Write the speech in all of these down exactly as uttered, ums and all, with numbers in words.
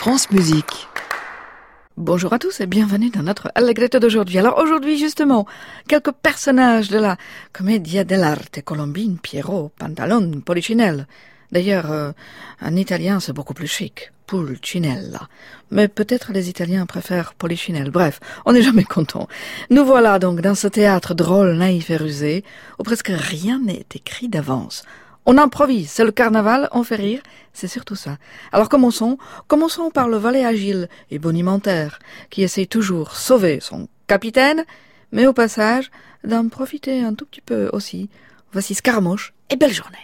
France Musique. Bonjour à tous et bienvenue dans notre Allegretto d'aujourd'hui. Alors aujourd'hui justement, quelques personnages de la Commedia dell'arte colombine, Piero, Pantalone, Polichinelle. D'ailleurs, euh, en italien c'est beaucoup plus chic, Pulcinella. Mais peut-être les Italiens préfèrent Polichinelle. Bref, on n'est jamais content. Nous voilà donc dans ce théâtre drôle, naïf et rusé, où presque rien n'est écrit d'avance. On improvise, c'est le carnaval, on fait rire, c'est surtout ça. Alors commençons, commençons par le valet agile et bonimentaire, qui essaie toujours sauver son capitaine, mais au passage, d'en profiter un tout petit peu aussi. Voici Scaramouche et belle journée.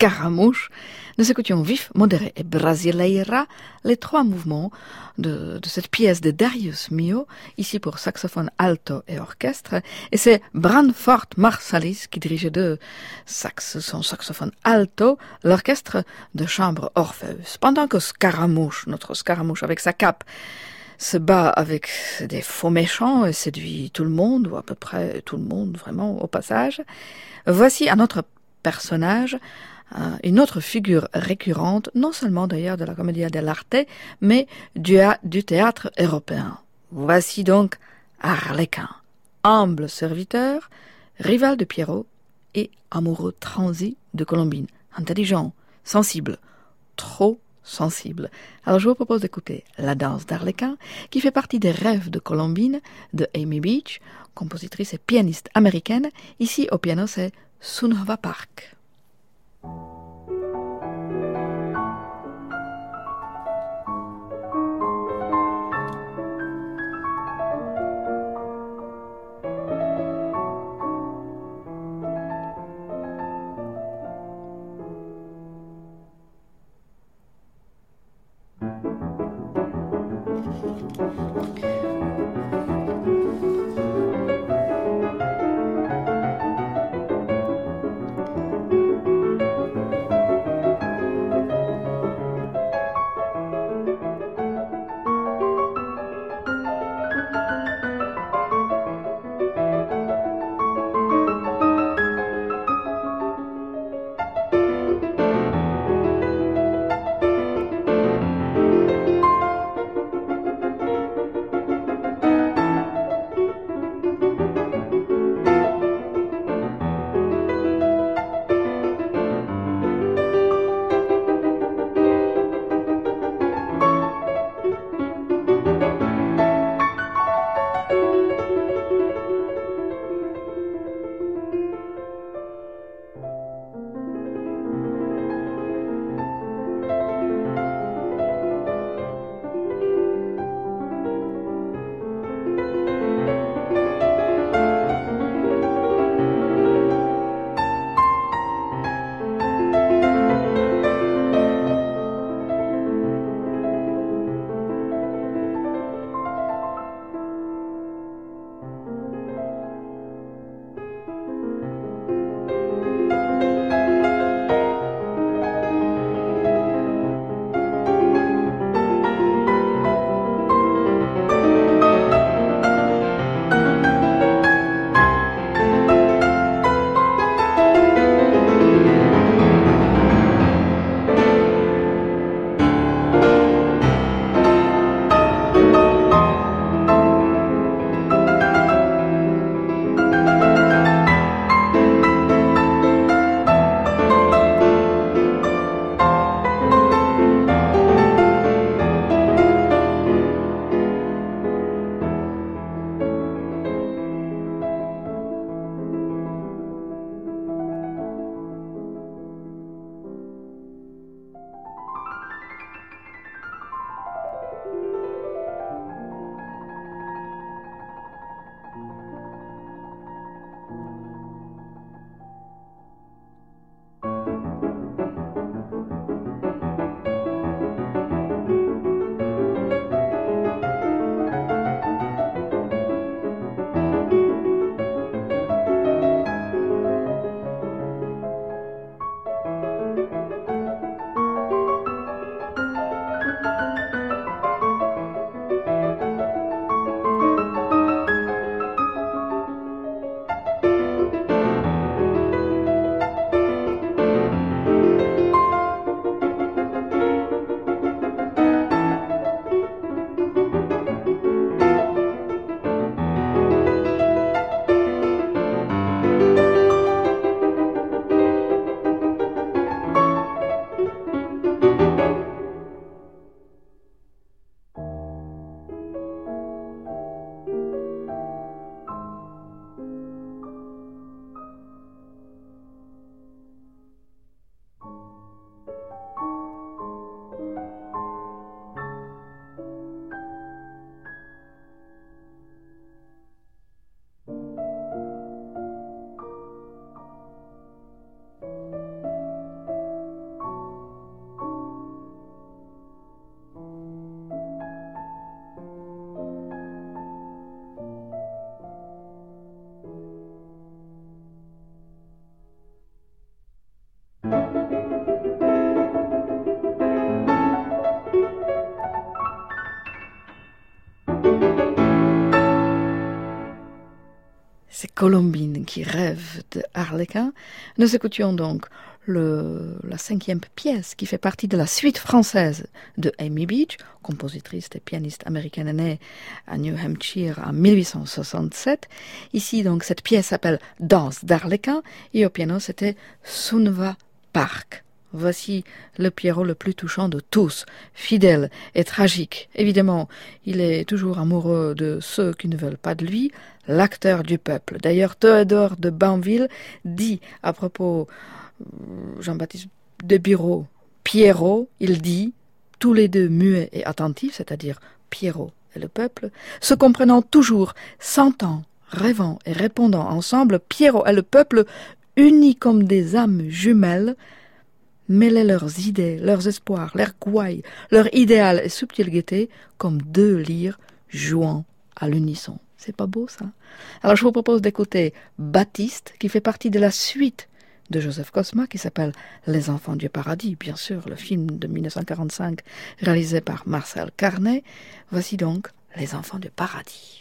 Scaramouche, nous écoutions Vif, Modéré et Brasileira, les trois mouvements de, de cette pièce de Darius Milhaud, ici pour saxophone alto et orchestre, et c'est Branford Marsalis qui dirigeait de sax, son saxophone alto, l'orchestre de chambre Orpheus, pendant que Scaramouche, notre Scaramouche avec sa cape, se bat avec des faux méchants et séduit tout le monde, ou à peu près tout le monde, vraiment, au passage. Voici un autre personnage, une autre figure récurrente, non seulement d'ailleurs de la Commedia dell'arte, mais du, du théâtre européen. Voici donc Arlequin, humble serviteur, rival de Pierrot et amoureux transi de Colombine, intelligent, sensible, trop sensible. Alors je vous propose d'écouter La danse d'Arlequin, qui fait partie des rêves de Colombine de Amy Beach, compositrice et pianiste américaine. Ici au piano c'est Sunhova Park. Colombine qui rêve de Harlequin. Nous écoutions donc le, la cinquième pièce qui fait partie de la suite française de Amy Beach, compositrice et pianiste américaine née à New Hampshire en mille huit cent soixante-sept. Ici, donc, cette pièce s'appelle Danse d'Harlequin et au piano, c'était Sunva Park. Voici le Pierrot le plus touchant de tous, fidèle et tragique. Évidemment, il est toujours amoureux de ceux qui ne veulent pas de lui, l'acteur du peuple. D'ailleurs, Théodore de Banville dit à propos Jean-Baptiste de Bureau, Pierrot, il dit, tous les deux muets et attentifs, c'est-à-dire Pierrot et le peuple, se comprenant toujours, sentant, rêvant et répondant ensemble, Pierrot et le peuple, unis comme des âmes jumelles, mêlaient leurs idées, leurs espoirs, leurs gouailles, leur idéal et subtile gaieté comme deux lyres jouant à l'unisson. C'est pas beau, ça? Alors, je vous propose d'écouter Baptiste, qui fait partie de la suite de Joseph Cosma, qui s'appelle Les Enfants du Paradis, bien sûr, le film de mille neuf cent quarante-cinq, réalisé par Marcel Carnet. Voici donc Les Enfants du Paradis.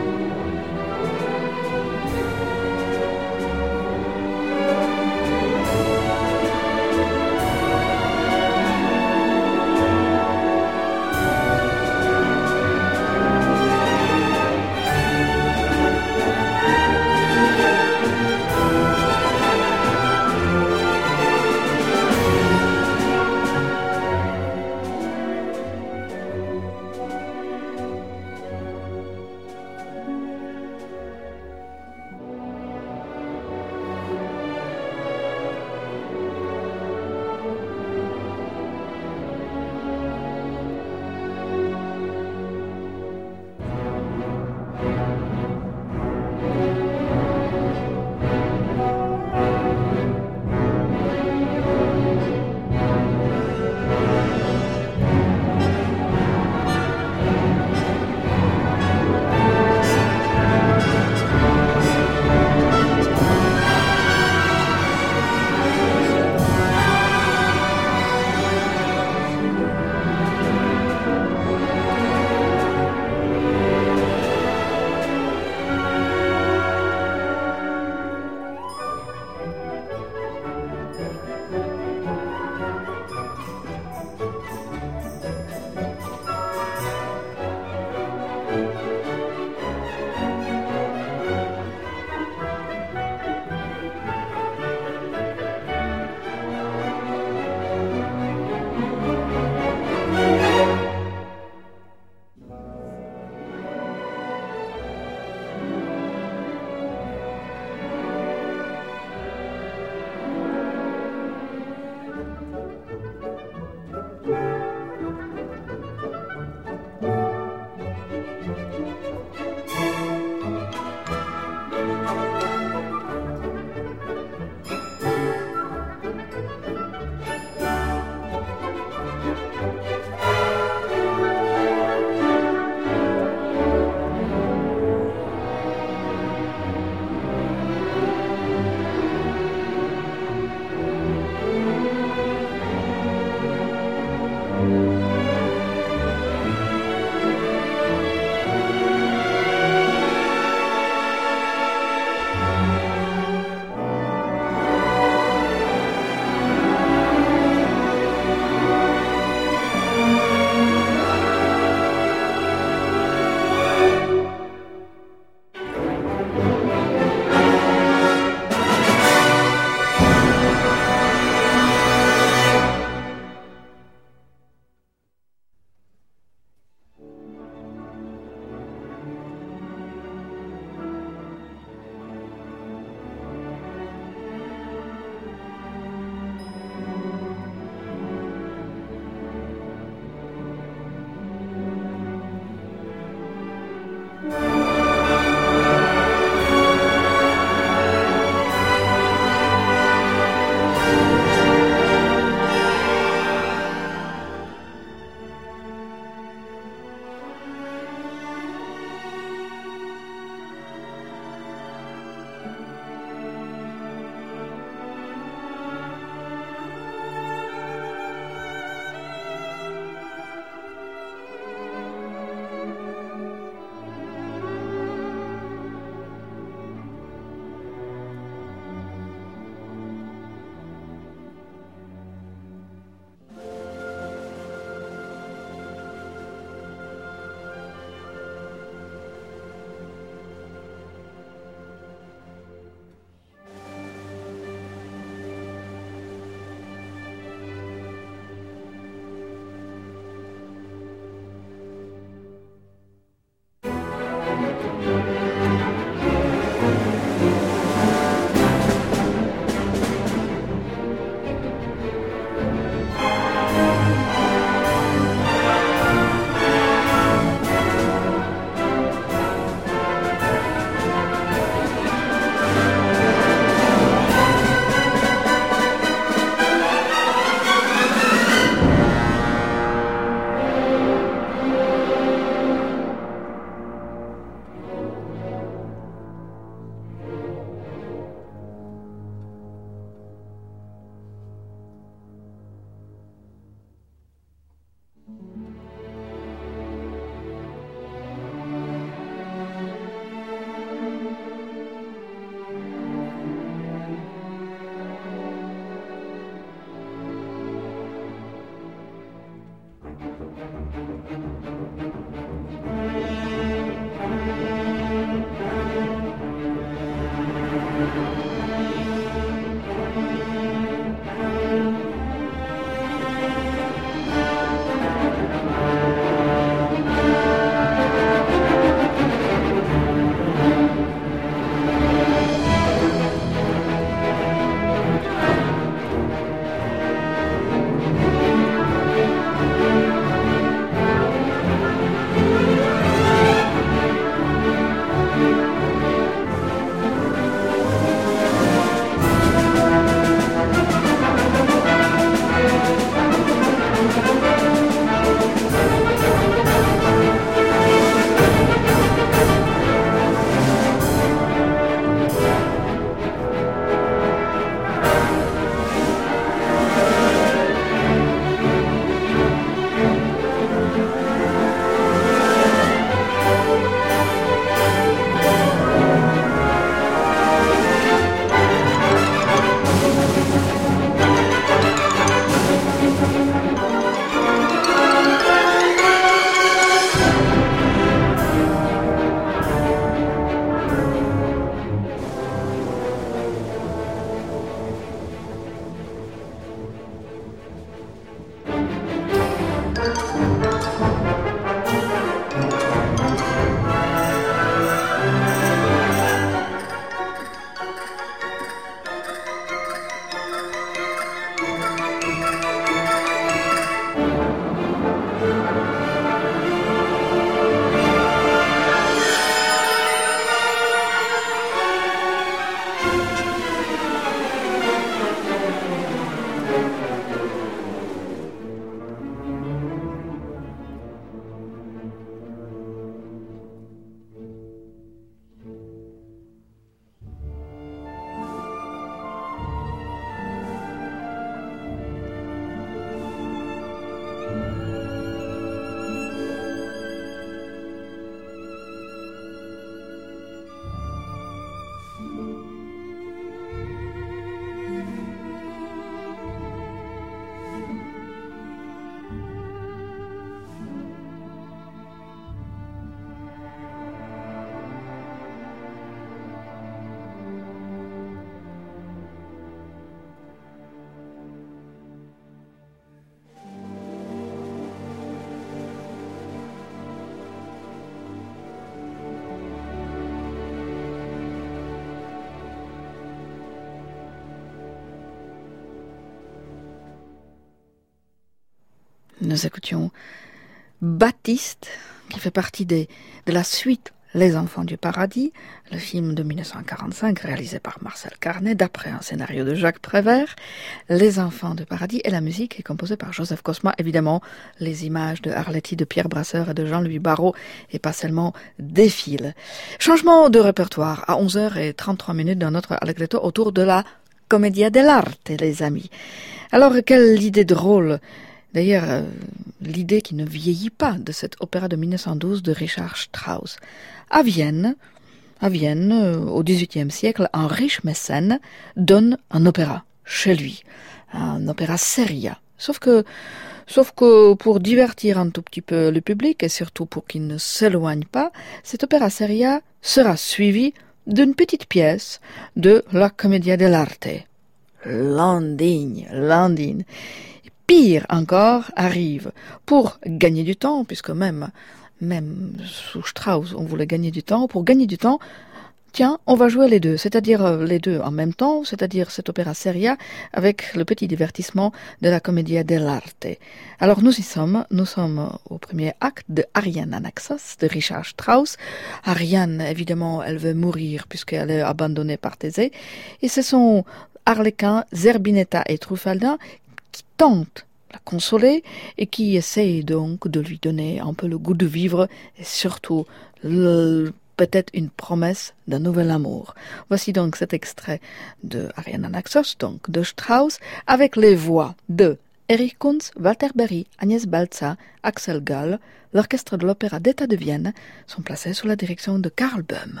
Nous écoutions Baptiste, qui fait partie des, de la suite Les Enfants du Paradis, le film de mille neuf cent quarante-cinq réalisé par Marcel Carnet d'après un scénario de Jacques Prévert. Les Enfants du Paradis et la musique est composée par Joseph Cosma. Évidemment, les images de Arletty, de Pierre Brasseur et de Jean-Louis Barrault et pas seulement défilent. Changement de répertoire à onze heures trente-trois minutes dans notre Allegretto autour de la Commedia dell'arte, les amis. Alors, quelle idée drôle! D'ailleurs, euh, l'idée qui ne vieillit pas de cet opéra de mille neuf cent douze de Richard Strauss. À Vienne, à Vienne, euh, au dix-huitième siècle, un riche mécène donne un opéra chez lui, un opéra seria. Sauf que, sauf que pour divertir un tout petit peu le public et surtout pour qu'il ne s'éloigne pas, cet opéra seria sera suivi d'une petite pièce de la Commedia dell'arte. L'indigne, l'indigne. Pire encore arrive, pour gagner du temps, puisque même, même sous Strauss, on voulait gagner du temps, pour gagner du temps, tiens, on va jouer les deux, c'est-à-dire les deux en même temps, c'est-à-dire cet opéra seria avec le petit divertissement de la Commedia dell'arte. Alors nous y sommes, nous sommes au premier acte de Ariane Anaxos de Richard Strauss. Ariane, évidemment, elle veut mourir puisqu'elle est abandonnée par Thésée, et ce sont Arlequin, Zerbinetta et Truffaldin qui tentent la consoler et qui essayent donc de lui donner un peu le goût de vivre et surtout le, peut-être une promesse d'un nouvel amour. Voici donc cet extrait de Ariane Anaxos, donc de Strauss, avec les voix de Erich Kunz, Walter Berry, Agnès Balza, Axel Gall. L'orchestre de l'Opéra d'État de Vienne sont placés sous la direction de Karl Böhm.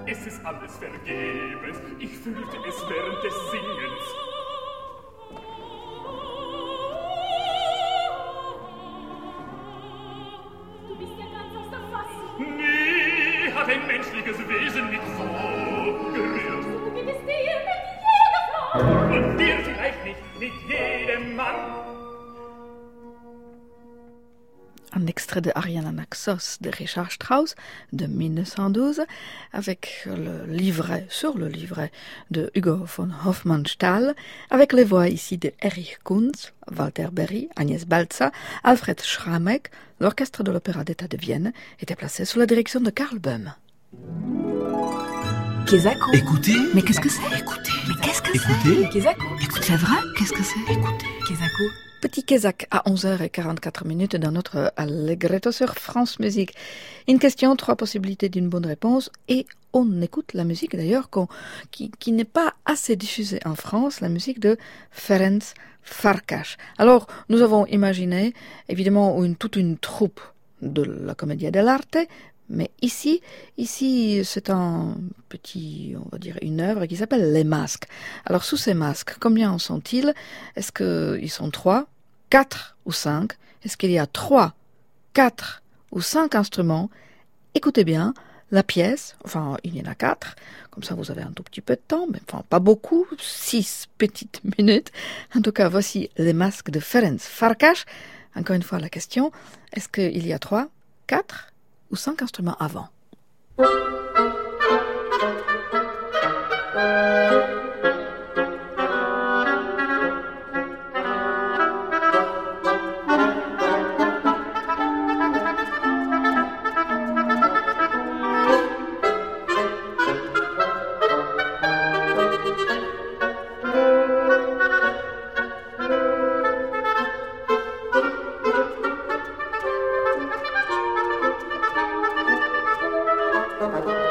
Es ist alles vergebens, ich fühlte es während des Singens. Du bist ja ganz aus der Fassung. Nie hat ein menschliches Wesen mich so gerührt. So geht es dir mit jeder Frau. Und dir vielleicht nicht, mit jedem Mann. Un extrait de Ariane Naxos de Richard Strauss de mille neuf cent douze avec le livret, sur le livret de Hugo von Hofmannsthal, avec les voix ici de Erich Kunz, Walter Berry, Agnès Balza, Alfred Schramek. L'orchestre de l'Opéra d'État de Vienne était placé sous la direction de Karl Böhm. Kesako. Écoutez. Mais qu'est-ce que c'est? Écoutez. Mais qu'est-ce que Écoutez. c'est? Kesako. Écoutez. C'est vrai? Qu'est-ce que c'est? Écoutez. Kesako. Petit Kézak à onze heures quarante-quatre minutes dans notre Allegretto sur France Musique. Une question, trois possibilités d'une bonne réponse et on écoute la musique d'ailleurs qu'on, qui, qui n'est pas assez diffusée en France, la musique de Ferenc Farkas. Alors nous avons imaginé évidemment une, toute une troupe de la Commedia dell'arte, mais ici, ici c'est un petit, on va dire une œuvre qui s'appelle Les Masques. Alors sous ces masques, combien en sont-ils? Est-ce qu'ils sont trois, quatre ou cinq? Est-ce qu'il y a trois, quatre ou cinq instruments? Écoutez bien, la pièce, enfin il y en a quatre, comme ça vous avez un tout petit peu de temps, mais enfin pas beaucoup, six petites minutes. En tout cas, voici Les Masques de Ferenc Farkas. Encore une fois la question, est-ce qu'il y a trois, quatre ou cinq instruments avant? Thank you.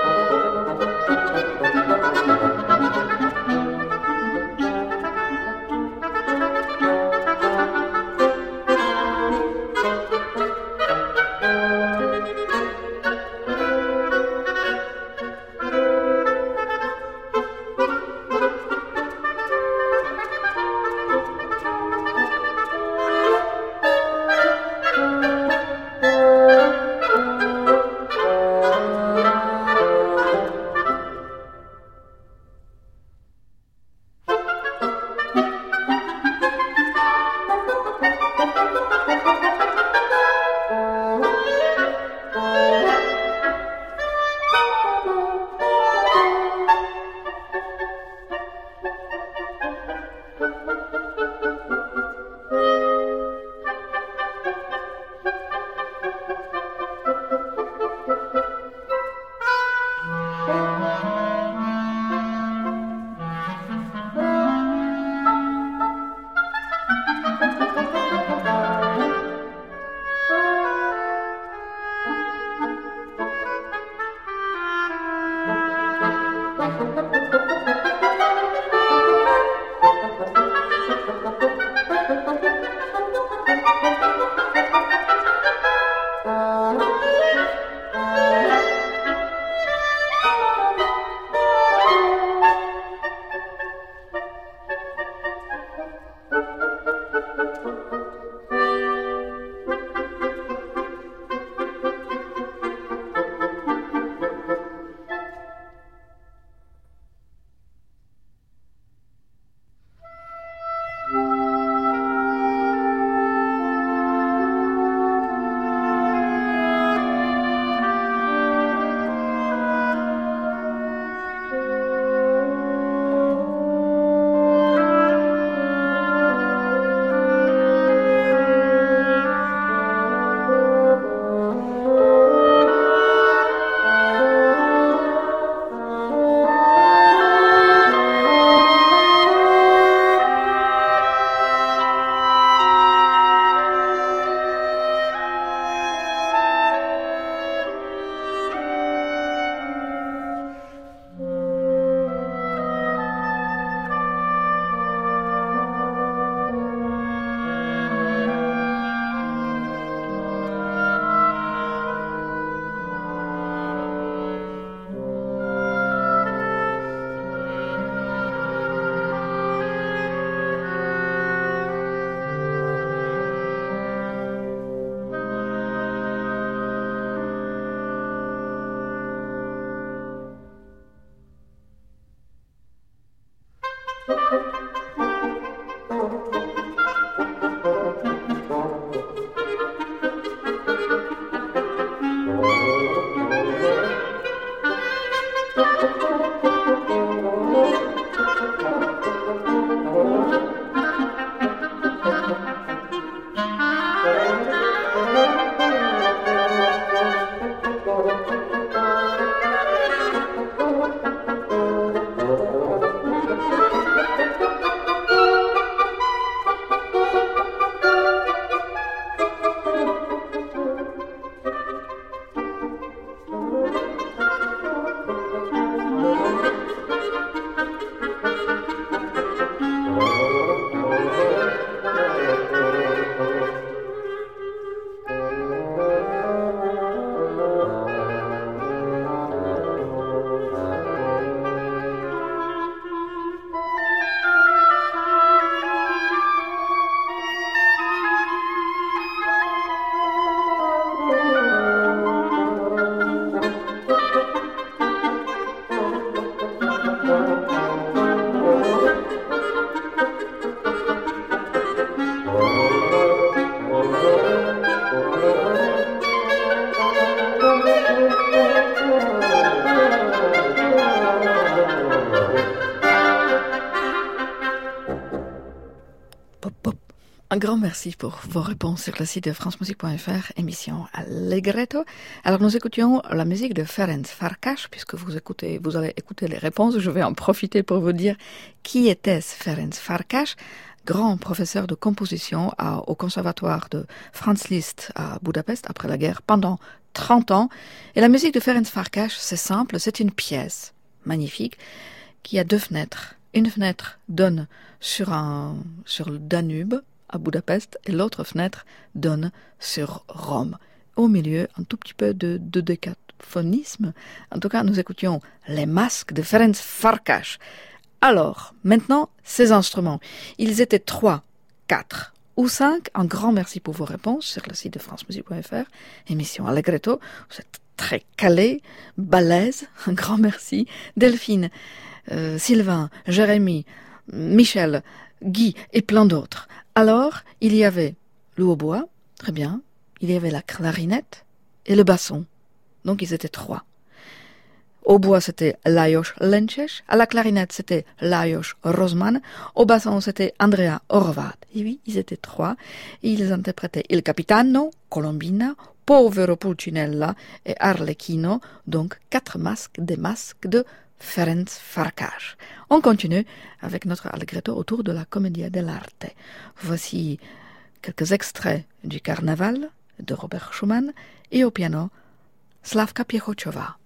Un grand merci pour vos réponses sur le site de francemusique point f r, émission Allegretto. Alors nous écoutions la musique de Ferenc Farkas, puisque vous écoutez, vous allez écouter les réponses. Je vais en profiter pour vous dire qui était Ferenc Farkas, grand professeur de composition à, au conservatoire de Franz Liszt à Budapest après la guerre pendant trente ans. Et la musique de Ferenc Farkas, c'est simple, c'est une pièce magnifique qui a deux fenêtres. Une fenêtre donne sur, un, sur le Danube à Budapest et l'autre fenêtre donne sur Rome. Au milieu, un tout petit peu de, de décaphonisme. En tout cas, nous écoutions les masques de Ferenc Farkas. Alors, maintenant, ces instruments. Ils étaient trois, quatre ou cinq. Un grand merci pour vos réponses sur le site de francemusique point f r. Émission Allegretto. Vous êtes très calés, balèzes. Un grand merci. Delphine, euh, Sylvain, Jérémy, Michel, Guy et plein d'autres. Alors, il y avait le hautbois, très bien. Il y avait la clarinette et le basson. Donc, ils étaient trois. Au bois, c'était Lajos Lences. À la clarinette, c'était Lajos Rosman. Au basson, c'était Andrea Horvat. Et oui, ils étaient trois. Et ils interprétaient Il Capitano, Colombina, Povero Pulcinella et Arlecchino. Donc, quatre masques, des masques de Ferenc Farkas. On continue avec notre Allegretto autour de la Commedia dell'arte. Voici quelques extraits du Carnaval de Robert Schumann et au piano Slavka Piechochova.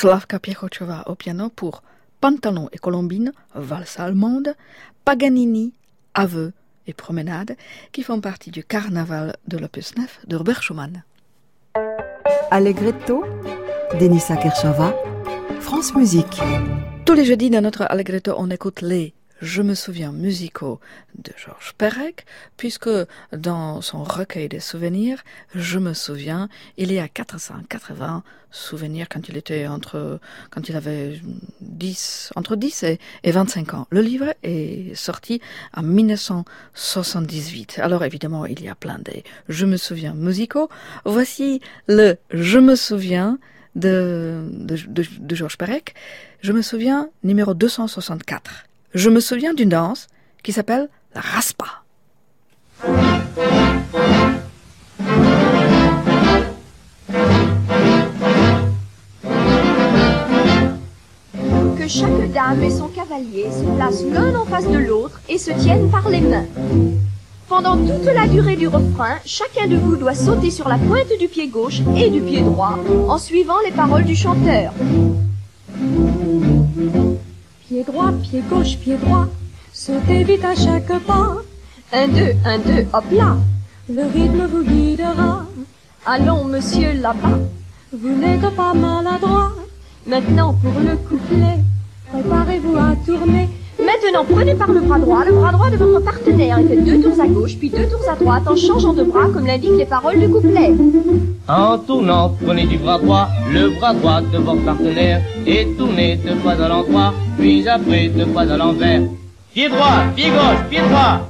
Slavka Pěchočová au piano pour Pantalon et Colombine, valse allemande, Paganini, Aveux et Promenade, qui font partie du carnaval de l'opus neuf de Robert Schumann. Allegretto, Denisa Kershava, France Musique. Tous les jeudis dans notre Allegretto, on écoute les Je me souviens musicaux de Georges Perec, puisque dans son recueil des souvenirs, Je me souviens, il y a quatre cent quatre-vingts souvenirs quand il était entre, quand il avait dix, entre dix et, et vingt-cinq ans. Le livre est sorti en dix-neuf cent soixante-dix-huit. Alors évidemment, il y a plein de Je me souviens musicaux. Voici le Je me souviens de, de, de, de Georges Perec. Je me souviens numéro deux cent soixante-quatre. Je me souviens d'une danse qui s'appelle la raspa. Que chaque dame et son cavalier se placent l'un en face de l'autre et se tiennent par les mains. Pendant toute la durée du refrain, chacun de vous doit sauter sur la pointe du pied gauche et du pied droit en suivant les paroles du chanteur. Pied droit, pied gauche, pied droit, sautez vite à chaque pas. Un, deux, un, deux, hop là. Le rythme vous guidera. Allons, monsieur, là-bas. Vous n'êtes pas maladroit. Maintenant, pour le couplet, préparez-vous à tourner. Maintenant, prenez par le bras droit, le bras droit de votre partenaire et faites deux tours à gauche, puis deux tours à droite en changeant de bras comme l'indiquent les paroles du couplet. En tournant, prenez du bras droit le bras droit de votre partenaire et tournez deux fois à l'endroit, puis après deux fois à l'envers. Pied droit, pied gauche, pied droit.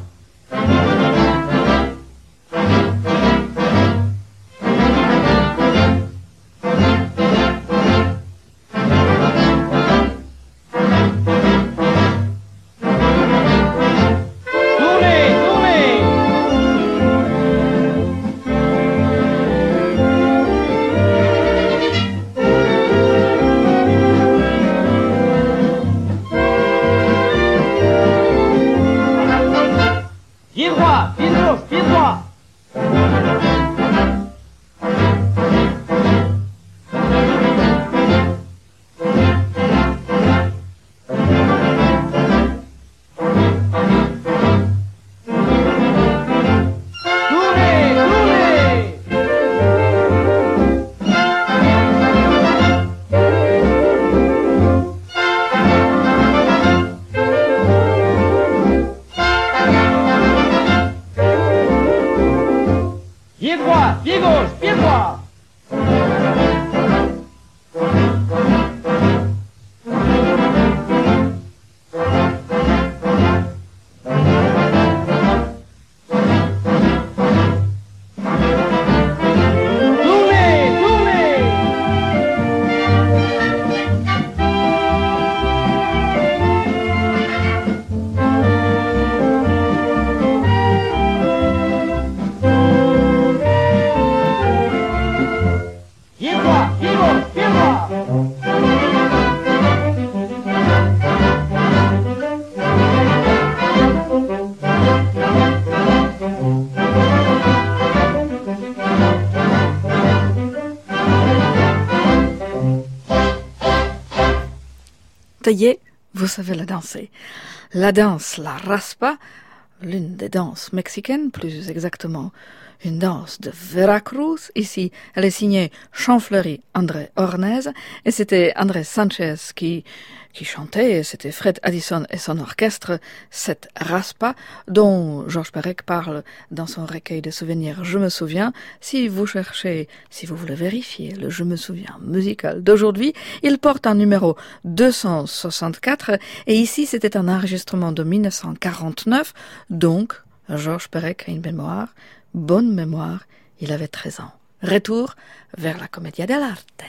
Ça y est, vous savez la danser. La danse, la raspa, l'une des danses mexicaines, plus exactement une danse de Veracruz. Ici, elle est signée Champfleury André Ornez, et c'était André Sanchez qui, qui chantait, et c'était Fred Addison et son orchestre, cette raspa dont Georges Perec parle dans son recueil de souvenirs Je me souviens. Si vous cherchez, si vous voulez vérifier le Je me souviens musical d'aujourd'hui, il porte un numéro deux cent soixante-quatre, et ici c'était un enregistrement de dix-neuf cent quarante-neuf, donc Georges Perec a une mémoire, bonne mémoire, il avait treize ans. Retour vers la Commedia dell'arte.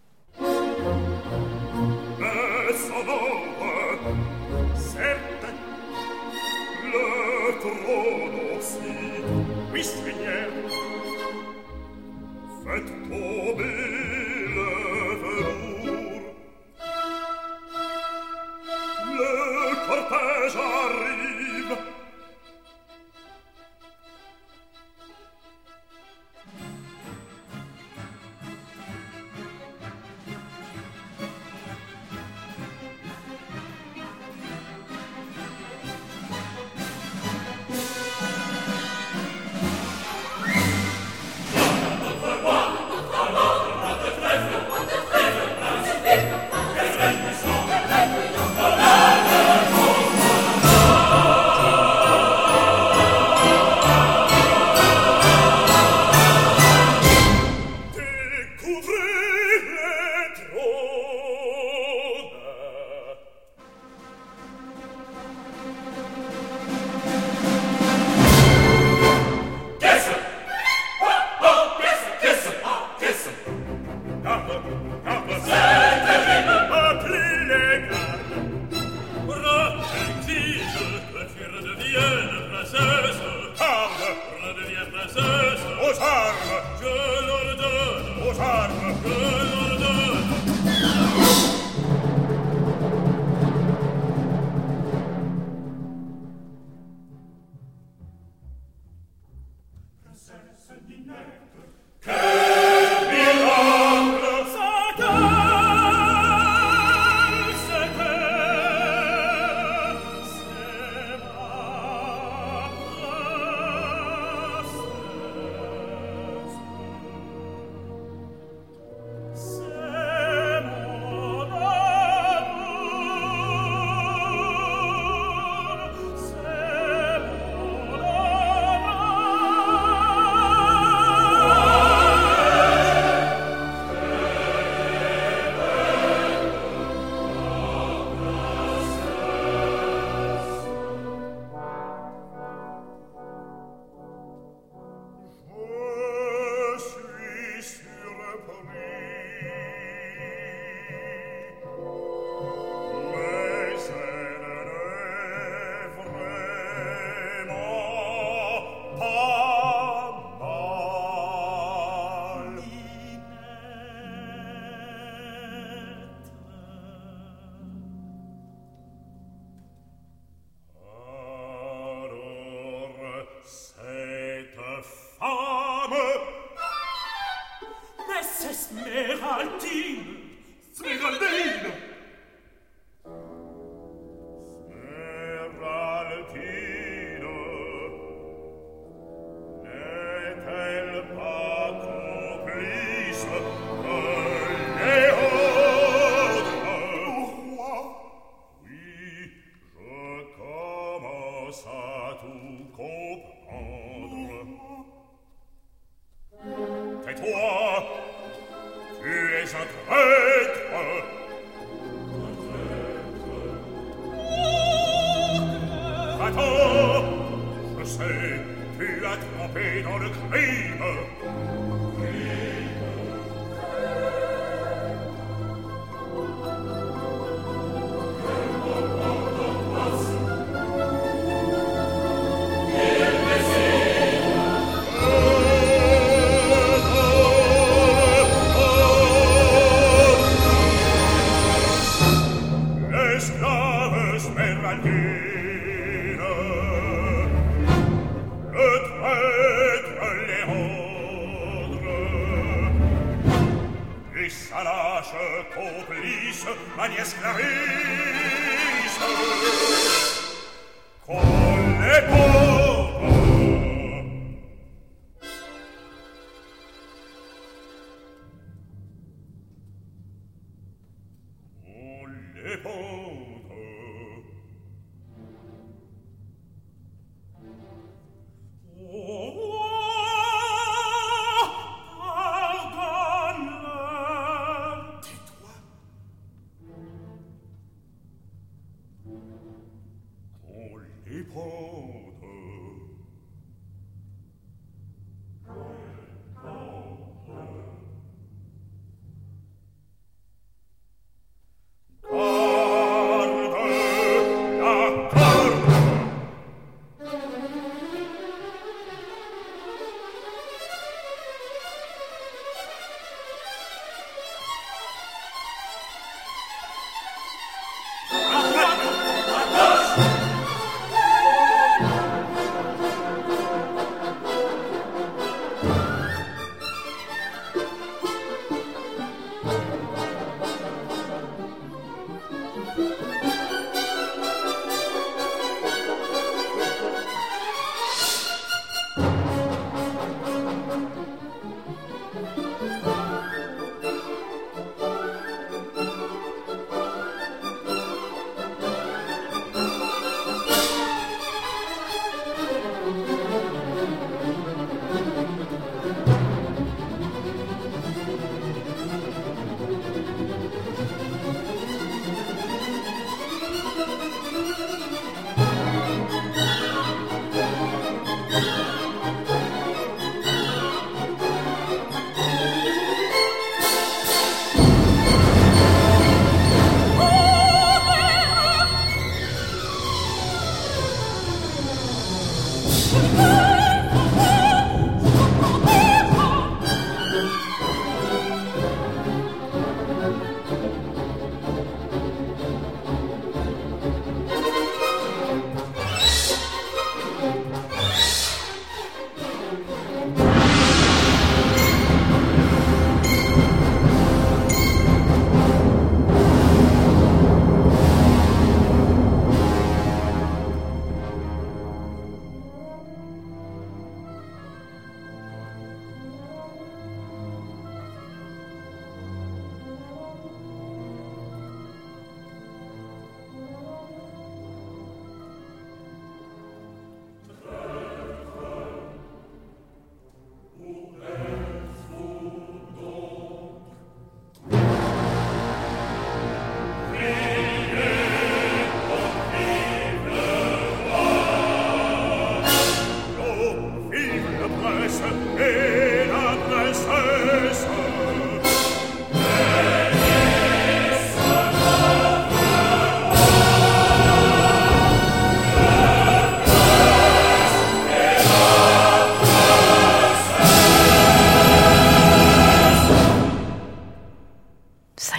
Faites tomber le velours. Le cortège arrive.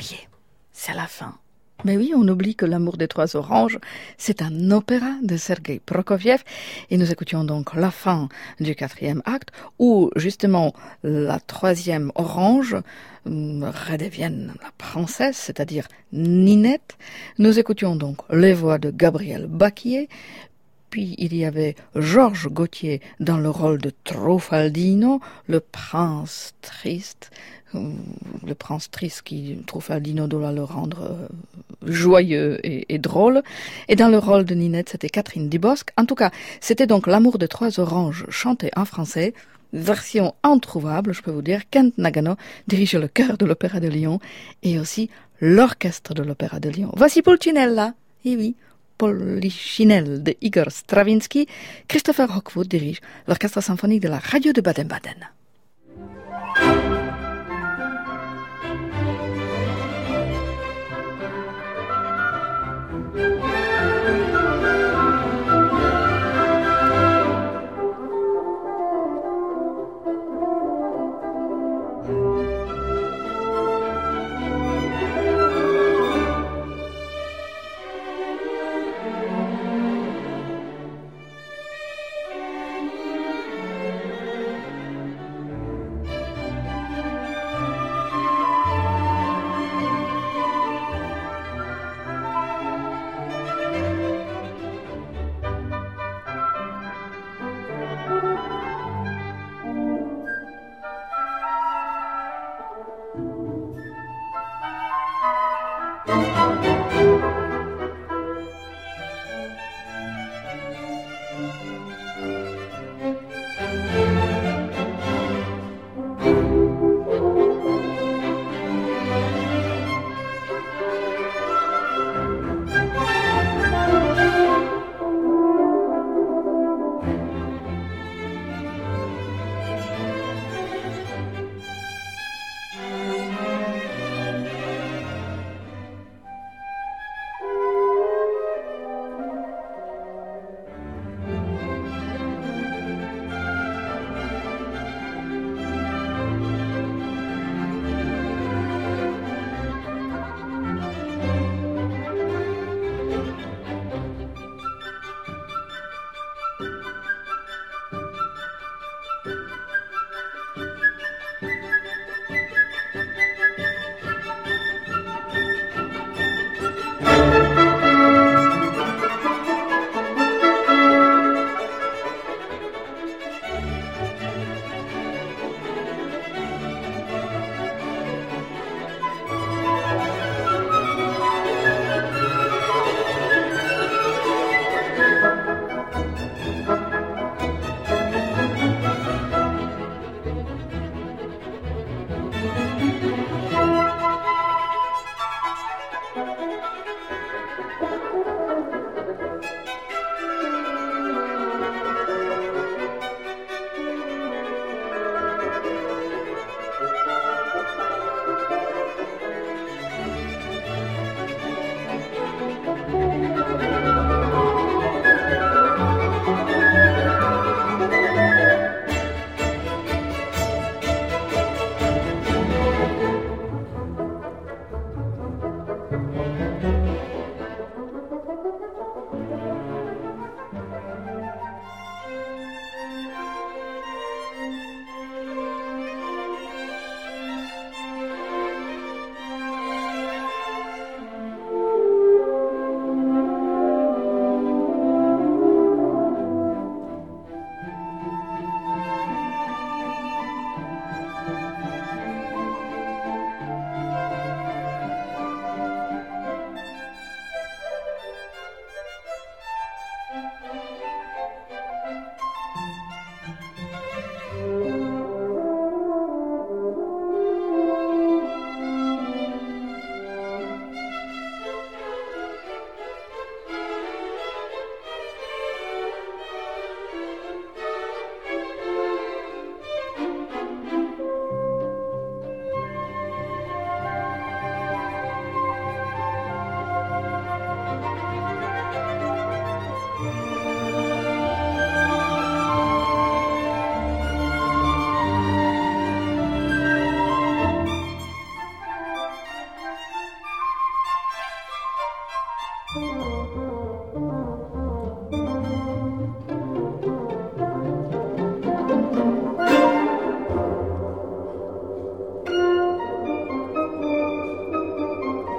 y est, c'est la fin. Mais oui, on oublie que L'amour des trois oranges, c'est un opéra de Sergueï Prokofiev, et nous écoutions donc la fin du quatrième acte, où justement la troisième orange redevienne la princesse, c'est-à-dire Ninette. Nous écoutions donc les voix de Gabriel Bacquier, puis il y avait Georges Gautier dans le rôle de Trufaldino, le prince triste, le prince triste qui, Trufaldino doit le rendre euh, joyeux et, et drôle. Et dans le rôle de Ninette, c'était Catherine Dubosc. En tout cas, c'était donc L'amour de trois oranges chanté en français, version introuvable, je peux vous dire. Kent Nagano dirige le chœur de l'Opéra de Lyon et aussi l'orchestre de l'Opéra de Lyon. Voici Pulcinella, et oui, Polichinelle de Igor Stravinsky. Christopher Rockwood dirige l'orchestre symphonique de la radio de Baden-Baden.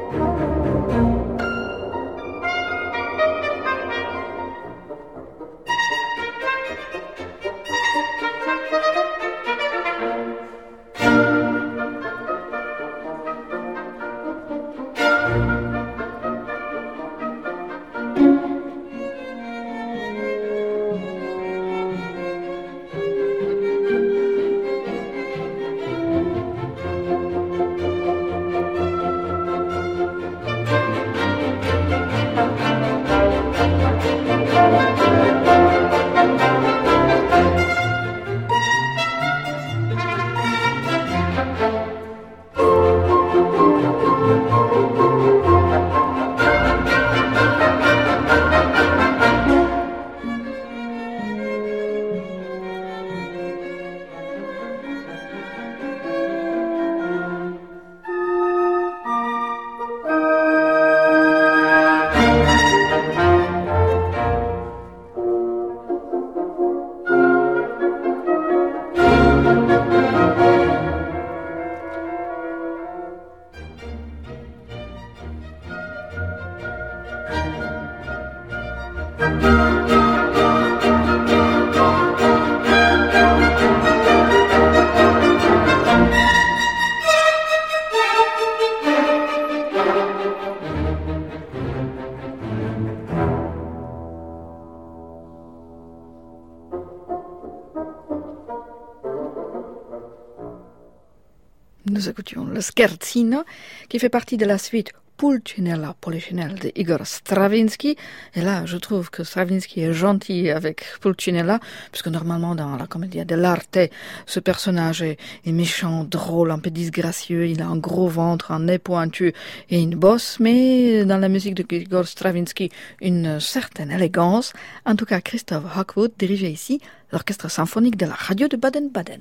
Nous écoutions le Scherzino, qui fait partie de la suite Pulcinella Polichinelle de Igor Stravinsky. Et là, je trouve que Stravinsky est gentil avec Pulcinella, puisque normalement, dans la Commedia dell'arte, ce personnage est, est méchant, drôle, un peu disgracieux. Il a un gros ventre, un nez pointu et une bosse. Mais dans la musique de Igor Stravinsky, une certaine élégance. En tout cas, Christoph Hawkwood dirigeait ici l'orchestre symphonique de la radio de Baden-Baden.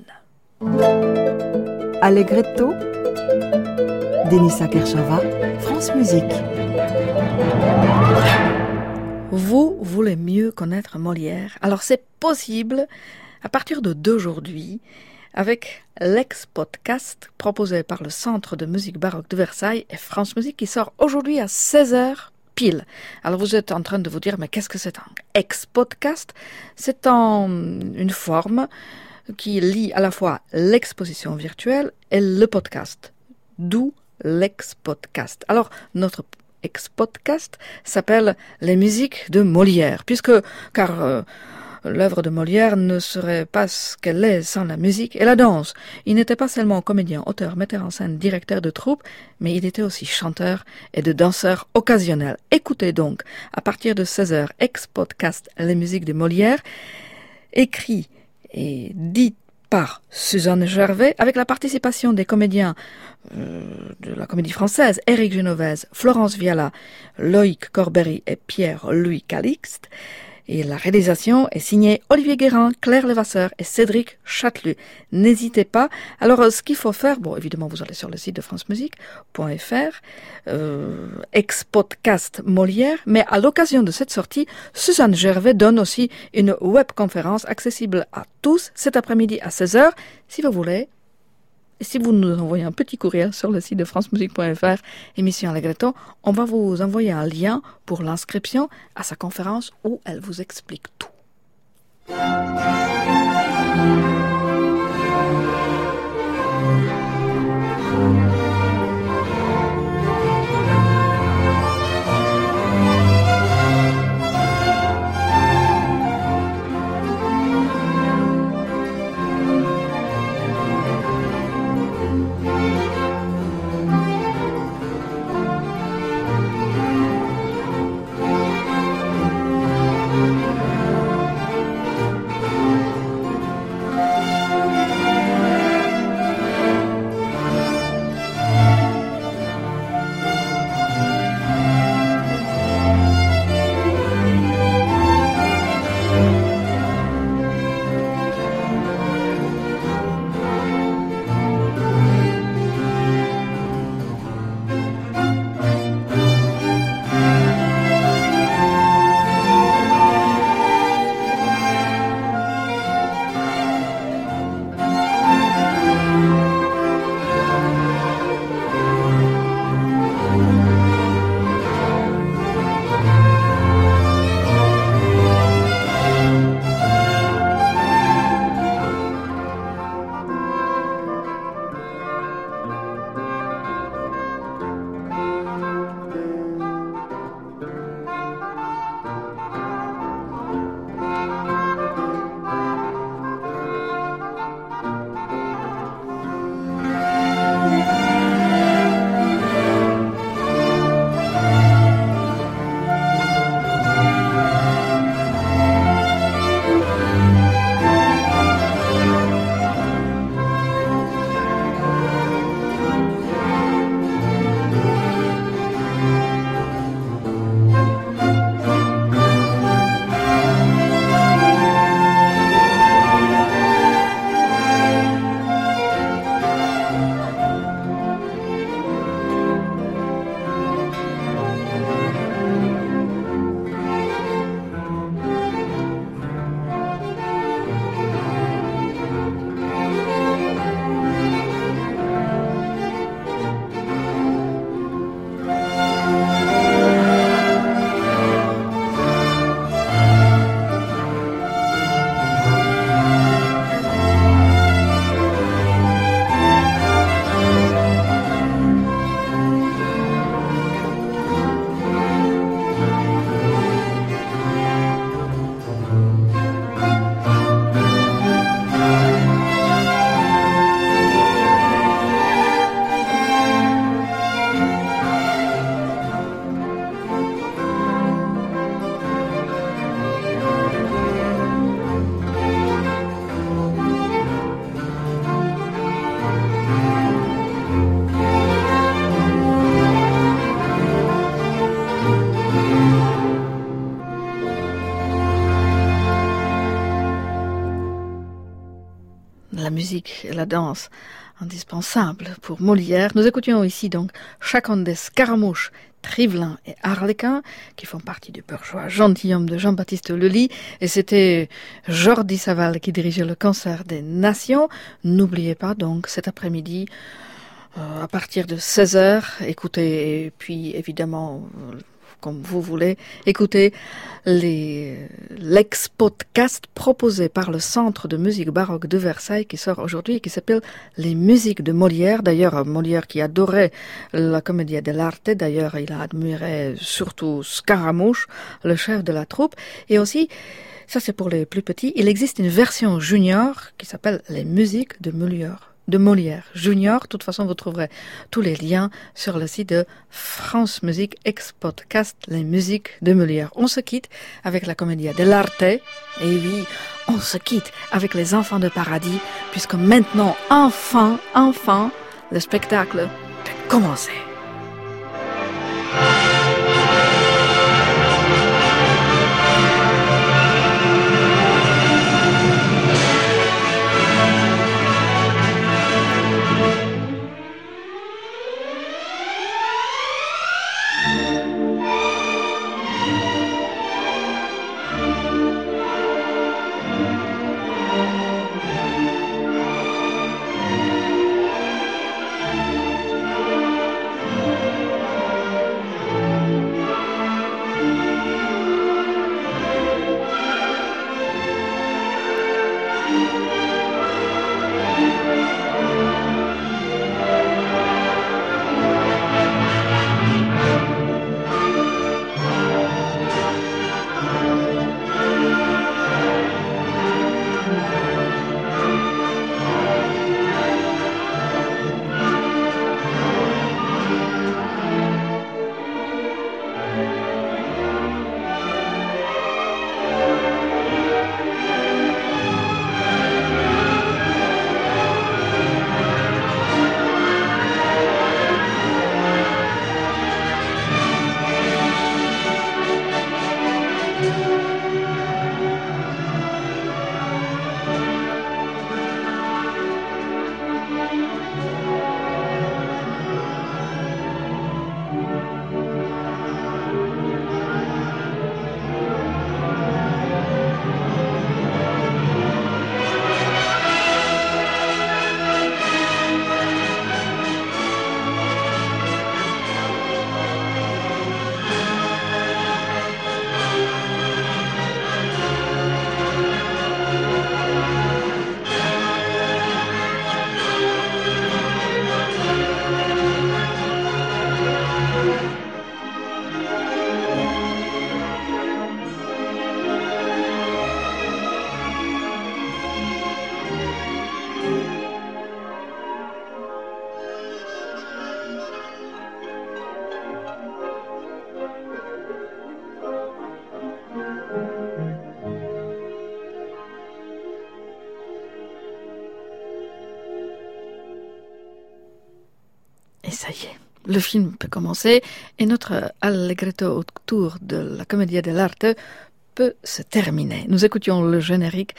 Allegretto, Denisa Kershava, France Musique. Vous voulez mieux connaître Molière? Alors c'est possible à partir de d'aujourd'hui avec l'ex-podcast proposé par le Centre de musique baroque de Versailles et France Musique qui sort aujourd'hui à seize heures pile. Alors vous êtes en train de vous dire, mais qu'est-ce que c'est un ex-podcast? C'est en une forme qui lie à la fois l'exposition virtuelle et le podcast. D'où l'ex-podcast. Alors, notre ex-podcast s'appelle Les musiques de Molière, puisque, car euh, l'œuvre de Molière ne serait pas ce qu'elle est sans la musique et la danse. Il n'était pas seulement comédien, auteur, metteur en scène, directeur de troupe, mais il était aussi chanteur et de danseur occasionnel. Écoutez donc, à partir de seize heures, ex-podcast Les musiques de Molière, écrit et dit par Suzanne Gervais, avec la participation des comédiens euh, de la Comédie Française, Éric Genovese, Florence Viala, Loïc Corbery et Pierre-Louis Calixte. Et la réalisation est signée Olivier Guérin, Claire Levasseur et Cédric Châtelu. N'hésitez pas. Alors, ce qu'il faut faire, bon, évidemment, vous allez sur le site de france musique point f r, euh, ex-podcast Molière, mais à l'occasion de cette sortie, Suzanne Gervais donne aussi une webconférence accessible à tous cet après-midi à seize heures, si vous voulez. Et si vous nous envoyez un petit courriel sur le site de france musique point f r, émission Allegretto, on va vous envoyer un lien pour l'inscription à sa conférence où elle vous explique tout. la musique et la danse indispensable pour Molière. Nous écoutions ici donc Chaconde, Scaramouche, Trivelin et Arlequin, qui font partie du bourgeois gentilhomme de Jean-Baptiste Lully, et c'était Jordi Savall qui dirigeait le concert des Nations. N'oubliez pas donc cet après-midi, euh, à partir de seize heures, écoutez, et puis évidemment, comme vous voulez, écoutez les, l'ex-podcast proposé par le Centre de musique baroque de Versailles qui sort aujourd'hui et qui s'appelle Les musiques de Molière. D'ailleurs, Molière qui adorait la Commedia dell'arte, d'ailleurs il a admiré surtout Scaramouche, le chef de la troupe, et aussi, ça c'est pour les plus petits, il existe une version junior qui s'appelle Les musiques de Molière. de Molière Junior. De toute façon, vous trouverez tous les liens sur le site de France Musique, ex-podcast, les musiques de Molière. On se quitte avec la Commedia dell'arte. Et oui, on se quitte avec les enfants de paradis, puisque maintenant, enfin, enfin, le spectacle a commencé. Et ça y est, le film peut commencer et notre allegretto autour de la Commedia dell'arte peut se terminer. Nous écoutions le générique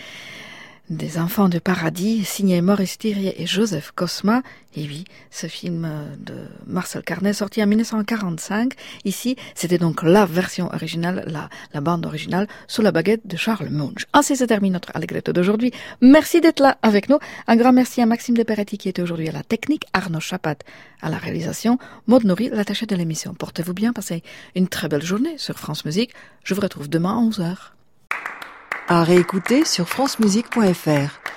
des Enfants du Paradis, signé Maurice Thiriet et Joseph Cosma. Et oui, ce film de Marcel Carnet, sorti en dix-neuf cent quarante-cinq. Ici, c'était donc la version originale, la, la bande originale, sous la baguette de Charles Munch. Ainsi se termine notre allegretto d'aujourd'hui. Merci d'être là avec nous. Un grand merci à Maxime Deperetti qui était aujourd'hui à la technique, Arnaud Chapat à la réalisation, Maud Nourri, l'attaché de l'émission. Portez-vous bien, passez une très belle journée sur France Musique. Je vous retrouve demain à onze heures. À réécouter sur francemusique point f r.